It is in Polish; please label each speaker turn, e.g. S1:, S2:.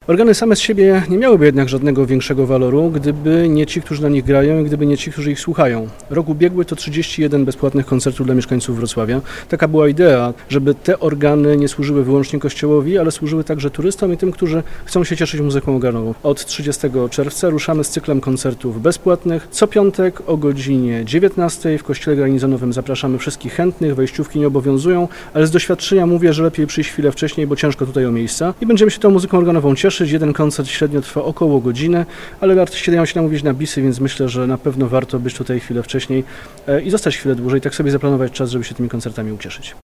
S1: Organy same z siebie nie miałyby jednak żadnego większego waloru, gdyby nie ci, którzy na nich grają i gdyby nie ci, którzy ich słuchają. Rok ubiegły to 31 bezpłatnych koncertów dla mieszkańców Wrocławia. Taka była idea, żeby te organy nie służyły wyłącznie Kościołowi, ale służyły także turystom i tym, którzy chcą się cieszyć muzyką organową. Od 30 czerwca ruszamy z cyklem koncertów bezpłatnych. Co piątek o godzinie 19 w Kościele Garnizonowym zapraszamy wszystkich chętnych, wejściówki nie obowiązują, ale z doświadczenia mówię, że lepiej przyjść chwilę wcześniej, bo ciężko tutaj o miejsca. I będziemy się tą muzyką organową cieszyć. Jeden koncert średnio trwa około godziny, ale artyści dają się namówić na bisy, więc myślę, że na pewno warto być tutaj chwilę wcześniej i zostać chwilę dłużej, tak sobie zaplanować czas, żeby się tymi koncertami ucieszyć.